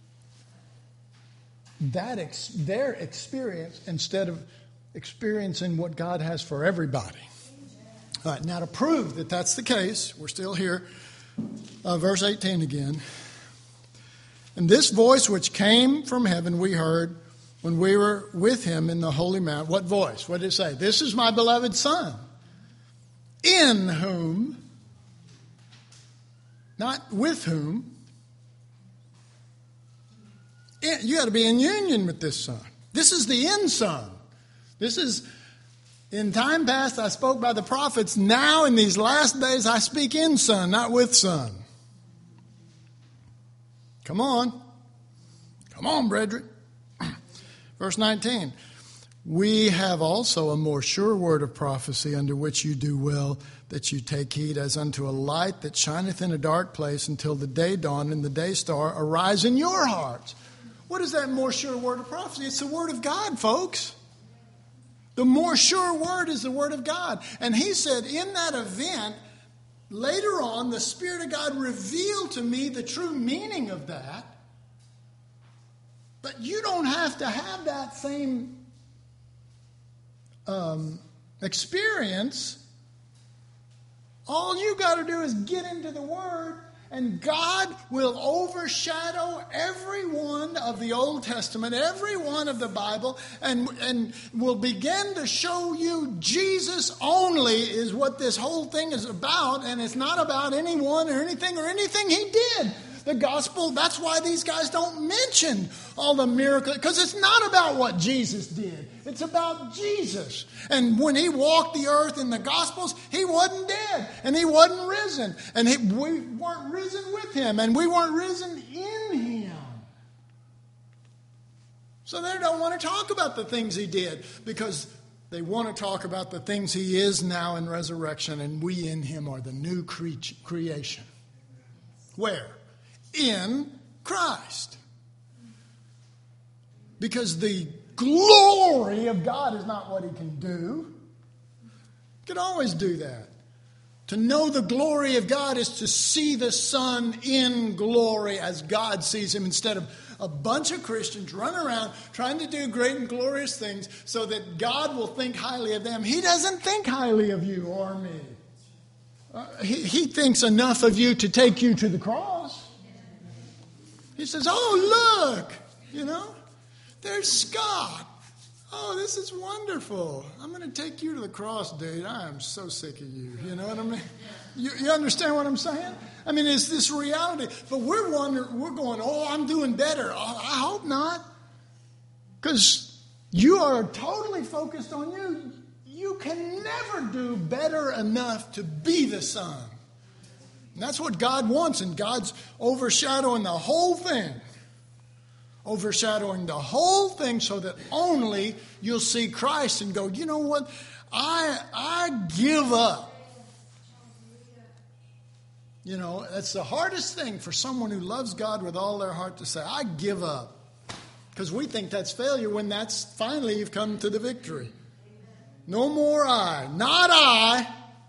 Speaker 1: that ex- their experience instead of experiencing what God has for everybody. All right, now to prove that that's the case, we're still here. Uh, verse eighteen again. And this voice which came from heaven we heard when we were with him in the holy mount. What voice? What did it say? This is my beloved Son, in whom... Not with whom. You got to be in union with this Son. This is the end Son. This is, in time past I spoke by the prophets. Now in these last days I speak in Son, not with Son. Come on. Come on, brethren. Verse nineteen. We have also a more sure word of prophecy, under which you do well that you take heed, as unto a light that shineth in a dark place until the day dawn and the day star arise in your hearts. What is that more sure word of prophecy? It's the word of God, folks. The more sure word is the word of God. And he said in that event, later on, the Spirit of God revealed to me the true meaning of that. But you don't have to have that same um, experience. All you got to do is get into the Word, and God will overshadow every one of the Old Testament, every one of the Bible, and, and will begin to show you Jesus only is what this whole thing is about, and it's not about anyone or anything or anything he did. The gospel, that's why these guys don't mention all the miracles, because it's not about what Jesus did. It's about Jesus. And when he walked the earth in the gospels, he wasn't dead and he wasn't risen. And he, we weren't risen with him and we weren't risen in him. So they don't want to talk about the things he did, because they want to talk about the things he is now in resurrection, and we in him are the new cre- creation. Where? In Christ. Because the glory of God is not what he can do. He can always do that. To know the glory of God is to see the Son in glory as God sees him, instead of a bunch of Christians running around trying to do great and glorious things so that God will think highly of them. He doesn't think highly of you or me. Uh, he, he thinks enough of you to take you to the cross. He says, oh, look, you know, there's Scott. Oh, this is wonderful. I'm going to take you to the cross, dude. I am so sick of you. You know what I mean? You, you understand what I'm saying? I mean, it's this reality. But we're wondering, we're going, oh, I'm doing better. Oh, I hope not. Because you are totally focused on you. You can never do better enough to be the Son. And that's what God wants, and God's overshadowing the whole thing. Overshadowing the whole thing so that only you'll see Christ and go, you know what? I I give up. You know, that's the hardest thing for someone who loves God with all their heart to say, I give up. Because we think that's failure when that's finally you've come to the victory. No more I. Not I,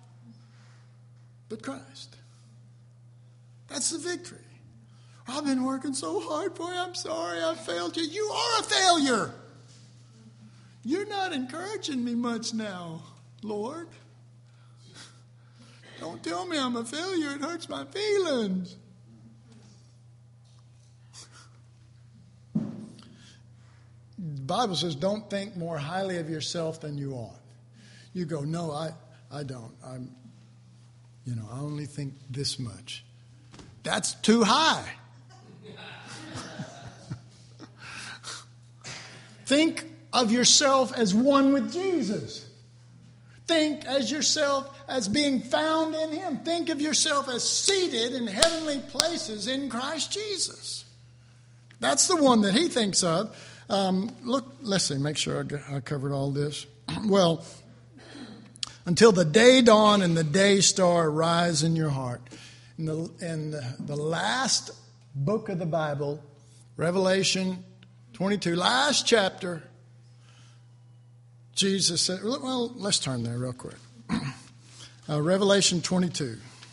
Speaker 1: but Christ. That's the victory. I've been working so hard for you. I'm sorry I failed you. You are a failure. You're not encouraging me much now, Lord. Don't tell me I'm a failure. It hurts my feelings. The Bible says don't think more highly of yourself than you ought. You go, no, I, I don't. I'm, you know, I only think this much. That's too high. Think of yourself as one with Jesus. think as yourself as being found in him. Think of yourself as seated in heavenly places in Christ Jesus. That's the one that he thinks of. Um, look, let's see, make sure I, I covered all this. Well, until the day dawn and the day star rise in your heart. In the, in the, the last book of the Bible, Revelation twenty-two, last chapter, Jesus said, well, let's turn there real quick. Uh, Revelation twenty-two.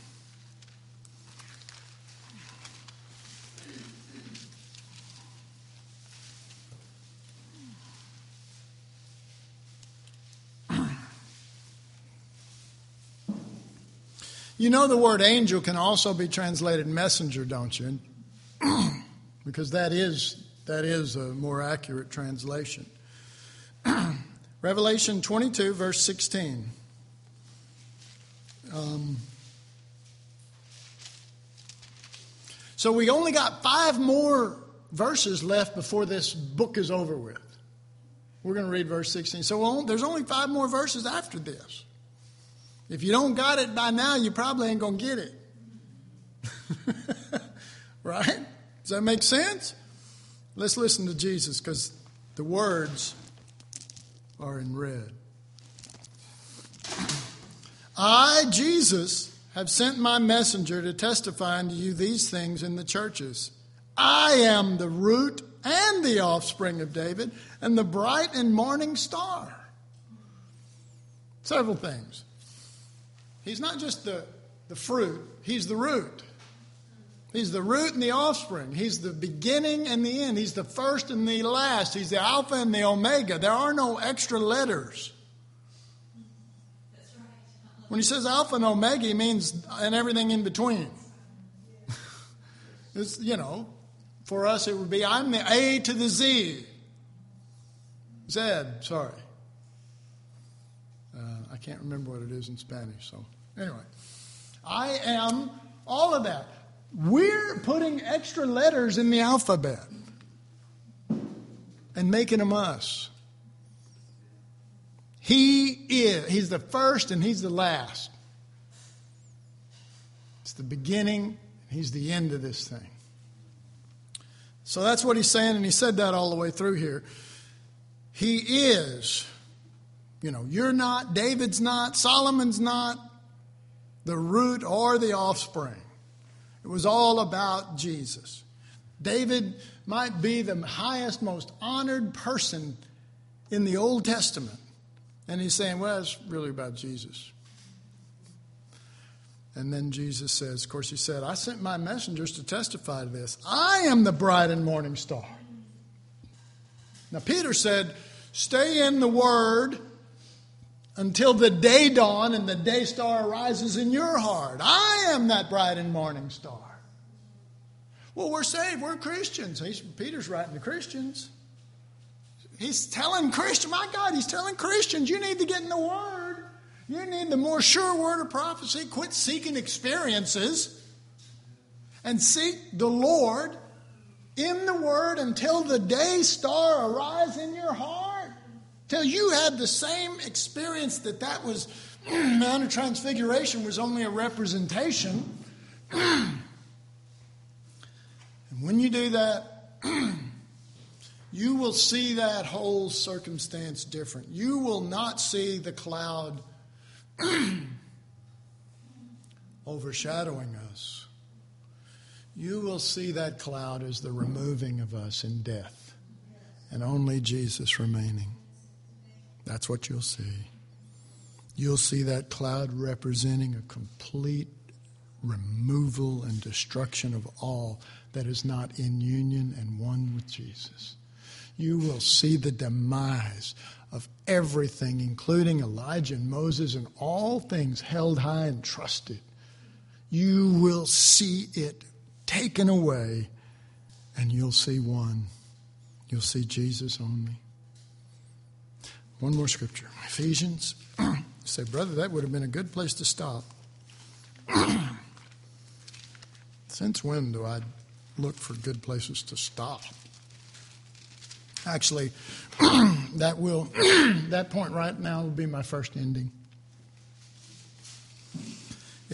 Speaker 1: You know the word angel can also be translated messenger, don't you? Because that is that is a more accurate translation. Revelation twenty-two, verse sixteen. Um, so we only got five more verses left before this book is over with. We're going to read verse sixteen. So we'll, there's only five more verses after this. If you don't got it by now, you probably ain't going to get it. Right? Does that make sense? Let's listen to Jesus because the words are in red. I, Jesus, have sent my messenger to testify unto you these things in the churches. I am the root and the offspring of David and the bright and morning star. Several things. He's not just the, the fruit, he's the root. He's the root and the offspring. He's the beginning and the end. He's the first and the last. He's the Alpha and the Omega. There are no extra letters. When he says Alpha and Omega, he means and everything in between. It's, you know, for us it would be I'm the A to the Z. Zed, sorry. Uh, I can't remember what it is in Spanish, so anyway. I am all of that. We're putting extra letters in the alphabet and making them us. He is. He's the first and he's the last. It's the beginning. He's the end of this thing. So that's what he's saying, and he said that all the way through here. He is. You know, you're not, David's not, Solomon's not the root or the offspring. It was all about Jesus. David might be the highest, most honored person in the Old Testament. And he's saying, well, it's really about Jesus. And then Jesus says, of course he said, I sent my messengers to testify to this. I am the bright and morning star. Now Peter said, stay in the Word until the day dawn and the day star arises in your heart. I am that bright and morning star. Well, we're saved. We're Christians. He's, Peter's writing to Christians. He's telling Christians, my God, he's telling Christians, you need to get in the Word. You need the more sure word of prophecy. Quit seeking experiences and seek the Lord in the Word until the day star arise in your heart. Till you had the same experience that that was, Mount of Transfiguration was only a representation. And when you do that, you will see that whole circumstance different. You will not see the cloud overshadowing us. You will see that cloud as the removing of us in death, and only Jesus remaining. That's what you'll see. You'll see that cloud representing a complete removal and destruction of all that is not in union and one with Jesus. You will see the demise of everything, including Elijah and Moses and all things held high and trusted. You will see it taken away, and you'll see one. You'll see Jesus only. One more scripture. Ephesians. You say, brother, that would have been a good place to stop. Since when do I look for good places to stop? Actually, that will that point right now will be my first ending.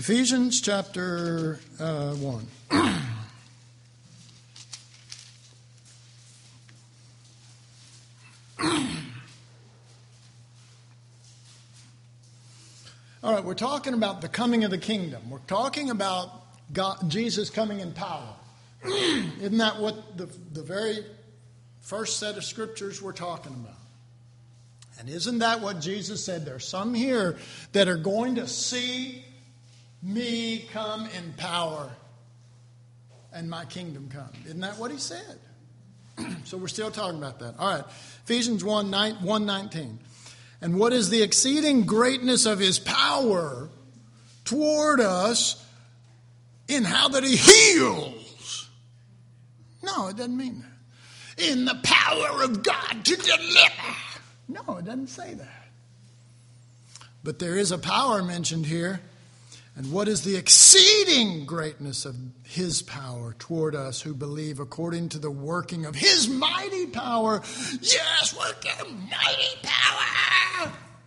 Speaker 1: Ephesians chapter uh, one. All right, we're talking about the coming of the kingdom. We're talking about God, Jesus coming in power. Isn't that what the, the very first set of scriptures we're talking about? And isn't that what Jesus said? There's some here that are going to see me come in power and my kingdom come. Isn't that what he said? So we're still talking about that. All right, Ephesians one nineteen. And what is the exceeding greatness of his power toward us in how that he heals? No, it doesn't mean that. In the power of God to deliver. No, it doesn't say that. But there is a power mentioned here. And what is the exceeding greatness of his power toward us who believe according to the working of his mighty power? Yes, working mighty power.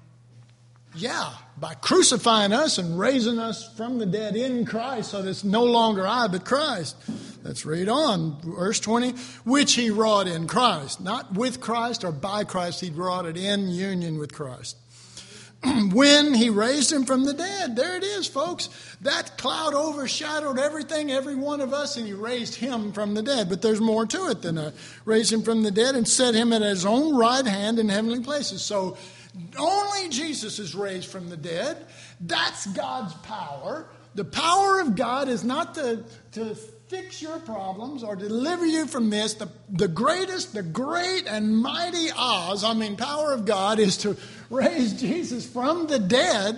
Speaker 1: Yeah, by crucifying us and raising us from the dead in Christ, so that it's no longer I but Christ. Let's read on. Verse twenty, which he wrought in Christ. Not with Christ or by Christ, he wrought it in union with Christ. When he raised him from the dead. There it is, folks. That cloud overshadowed everything, every one of us, and he raised him from the dead. But there's more to it than that. Raised him from the dead and set him at his own right hand in heavenly places. So only Jesus is raised from the dead. That's God's power. The power of God is not to, to fix your problems or deliver you from this. The, the greatest, the great and mighty Oz, I mean power of God, is to raise Jesus from the dead,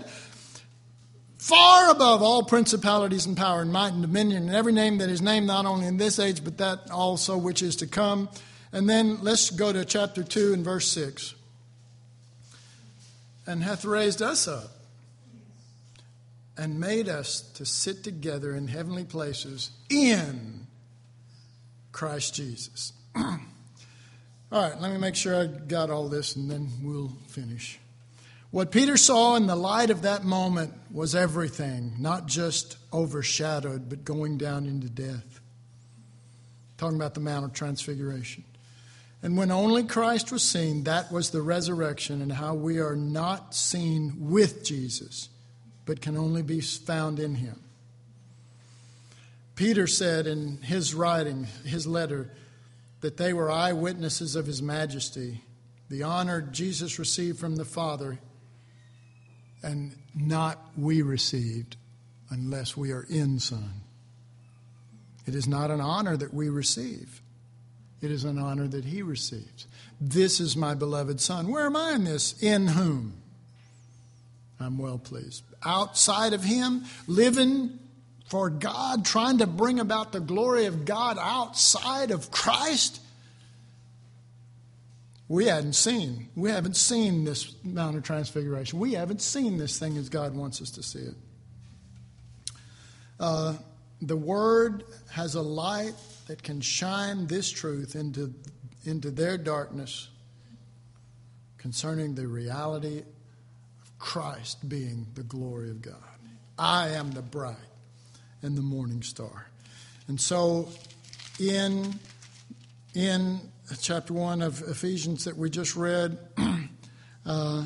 Speaker 1: far above all principalities and power and might and dominion and every name that is named, not only in this age, but that also which is to come. And then let's go to chapter two and verse six. And hath raised us up and made us to sit together in heavenly places in Christ Jesus. All right, let me make sure I got all this and then we'll finish. What Peter saw in the light of that moment was everything, not just overshadowed, but going down into death. Talking about the Mount of Transfiguration. And when only Christ was seen, that was the resurrection, and how we are not seen with Jesus, but can only be found in him. Peter said in his writing, his letter, that they were eyewitnesses of his majesty, the honor Jesus received from the Father, and not we received unless we are in Son. It is not an honor that we receive. It is an honor that he receives. This is my beloved Son. Where am I in this? In whom I'm well pleased. Outside of him, living for God, trying to bring about the glory of God outside of Christ, we hadn't seen. We haven't seen this Mount of Transfiguration. We haven't seen this thing as God wants us to see it. Uh, the Word has a light that can shine this truth into, into their darkness concerning the reality of Christ being the glory of God. I am the bright and the morning star. And so in, in chapter one of Ephesians that we just read, uh,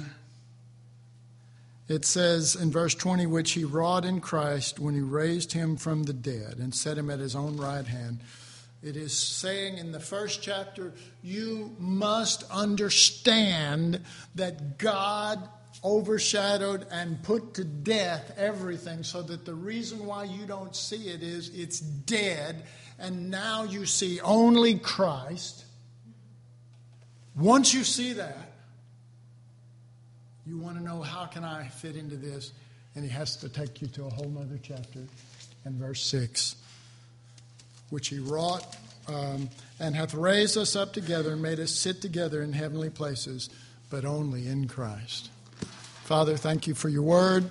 Speaker 1: it says in verse twenty, which he wrought in Christ when he raised him from the dead and set him at his own right hand. It is saying in the first chapter, you must understand that God overshadowed and put to death everything, so that the reason why you don't see it is it's dead, and now you see only Christ. Once you see that, you want to know, how can I fit into this? And he has to take you to a whole other chapter in verse six, which he wrought um, and hath raised us up together and made us sit together in heavenly places, but only in Christ. Father, thank you for your word.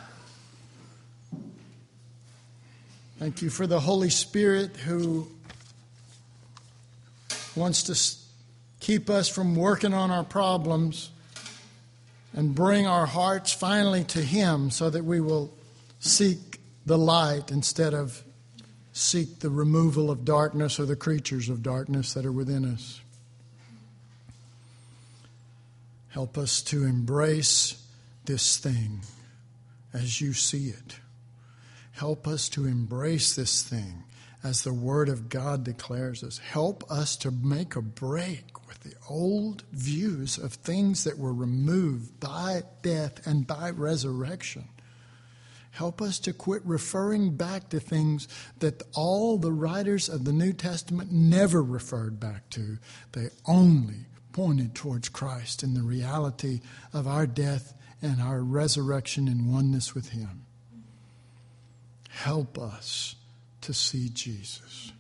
Speaker 1: Thank you for the Holy Spirit who wants to keep us from working on our problems and bring our hearts finally to him, so that we will seek the light instead of seek the removal of darkness or the creatures of darkness that are within us. Help us to embrace this thing as you see it. Help us to embrace this thing as the Word of God declares us. Help us to make a break with the old views of things that were removed by death and by resurrection. Help us to quit referring back to things that all the writers of the New Testament never referred back to. They only pointed towards Christ and the reality of our death and our resurrection in oneness with Him. Help us to see Jesus.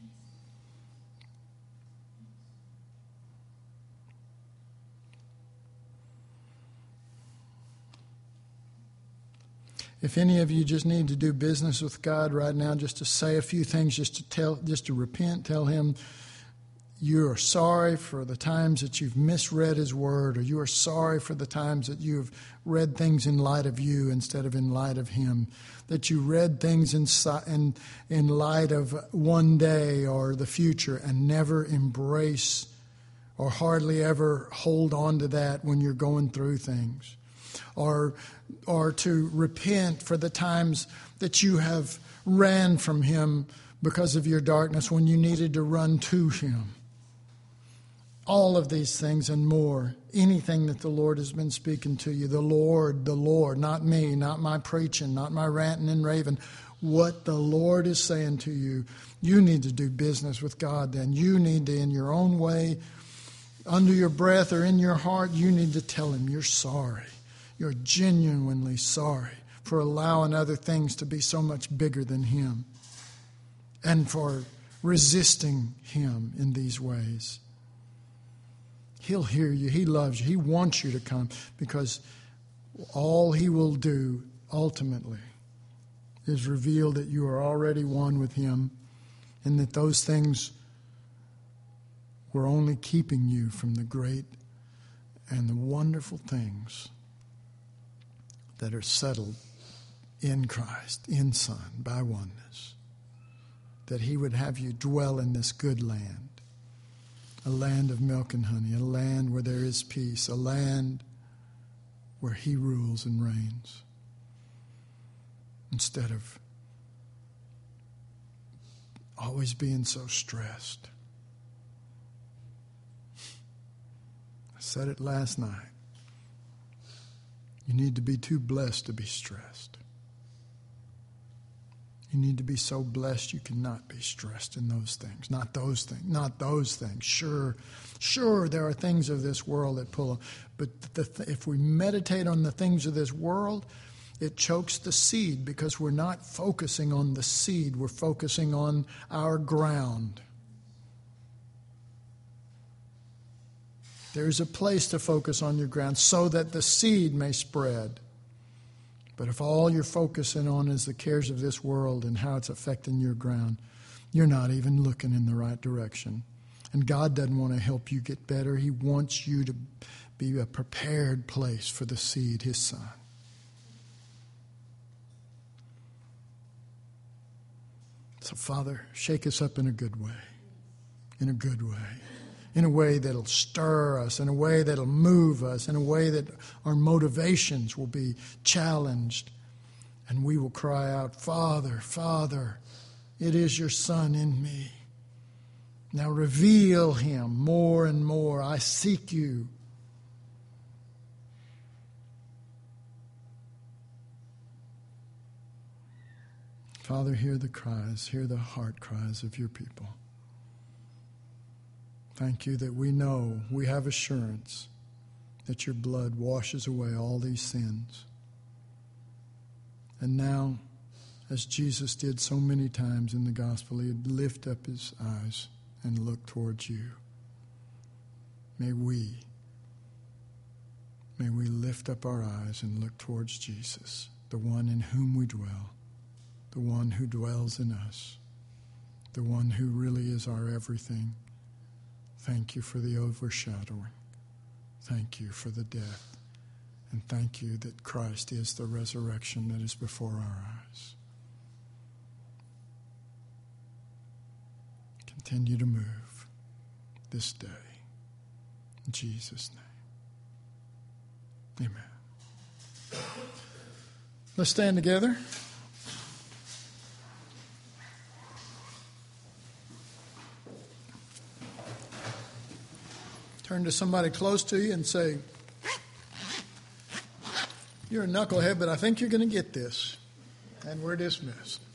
Speaker 1: If any of you just need to do business with God right now, just to say a few things, just to tell, just to repent, tell Him you are sorry for the times that you've misread His Word, or you are sorry for the times that you've read things in light of you instead of in light of Him, that you read things in, in, in light of one day or the future and never embrace or hardly ever hold on to that when you're going through things. Or, or to repent for the times that you have ran from Him because of your darkness when you needed to run to Him. All of these things and more. Anything that the Lord has been speaking to you. The Lord, the Lord, not me, not my preaching, not my ranting and raving. What the Lord is saying to you, you need to do business with God then. You need to, in your own way, under your breath or in your heart, you need to tell Him you're sorry. You're genuinely sorry for allowing other things to be so much bigger than Him and for resisting Him in these ways. He'll hear you. He loves you. He wants you to come because all He will do ultimately is reveal that you are already one with Him and that those things were only keeping you from the great and the wonderful things that are settled in Christ, in Son, by oneness. That He would have you dwell in this good land, a land of milk and honey, a land where there is peace, a land where He rules and reigns, instead of always being so stressed. I said it last night. You need to be too blessed to be stressed. You need to be so blessed you cannot be stressed in those things. Not those things. Not those things. Sure, sure, there are things of this world that pull. But the th- if we meditate on the things of this world, it chokes the seed because we're not focusing on the seed. We're focusing on our ground. There is a place to focus on your ground so that the seed may spread. But if all you're focusing on is the cares of this world and how it's affecting your ground, you're not even looking in the right direction. And God doesn't want to help you get better. He wants you to be a prepared place for the seed, His Son. So, Father, shake us up in a good way. In a good way. In a way that'll stir us, in a way that'll move us, in a way that our motivations will be challenged. And we will cry out, Father, Father, it is your Son in me. Now reveal Him more and more. I seek you. Father, hear the cries, hear the heart cries of your people. Thank you that we know, we have assurance that your blood washes away all these sins. And now, as Jesus did so many times in the gospel, He'd lift up His eyes and look towards you. May we, may we lift up our eyes and look towards Jesus, the one in whom we dwell, the one who dwells in us, the one who really is our everything. Thank you for the overshadowing. Thank you for the death. And thank you that Christ is the resurrection that is before our eyes. Continue to move this day. In Jesus' name. Amen. Let's stand together. Turn to somebody close to you and say, "You're a knucklehead, but I think you're going to get this." And we're dismissed.